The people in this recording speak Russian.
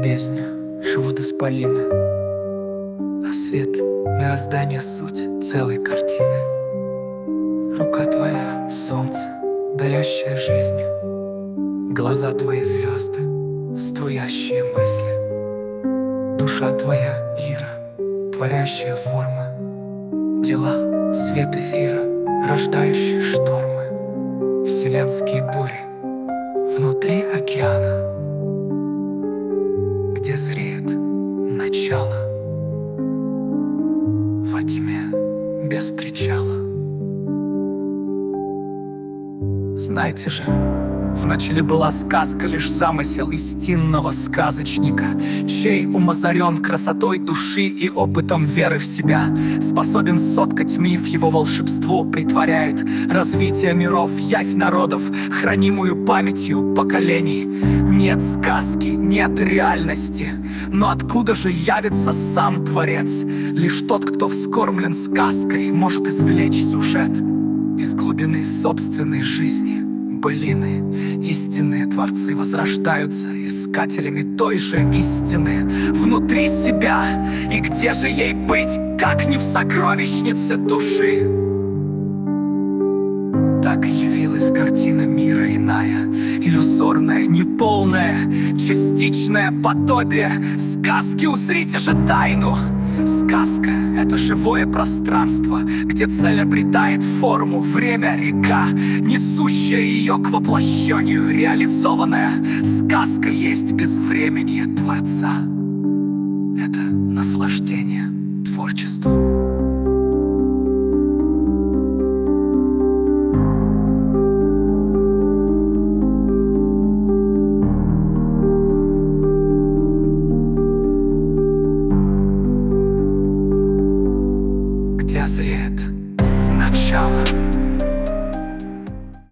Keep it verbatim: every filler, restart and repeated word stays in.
бездне живут исполины, а свет мироздания — суть целой картины. Рука твоя — солнце, дарящее жизнь, глаза твои — звезды, струящие мысли. Душа твоя — лира, творящая формы, дела — свет эфира, рождающие штормы. Вселенские бури внутри океана, где зреет начало, во тьме без причала. Знаете же, вначале была сказка, лишь замысел истинного сказочника, чей ум озарен красотой души и опытом веры в себя. Способен соткать миф, его волшебство притворяет развитие миров, явь народов, хранимую памятью поколений. Нет сказки, нет реальности, но откуда же явится сам Творец? Лишь тот, кто вскормлен сказкой, может извлечь сюжет из глубины собственной жизни. Былины, истинные творцы возрождаются искателями той же истины внутри себя. И где же ей быть, как не в сокровищнице души? Так явилась картина мира иная, иллюзорная, неполная, частичное подобие сказки. Узрите же тайну. Сказка — это живое пространство, где цель обретает форму, время — река, несущая ее к воплощению, реализованная. Сказка есть безвременье Творца. Это наслаждение творчеством. Где зреет начало.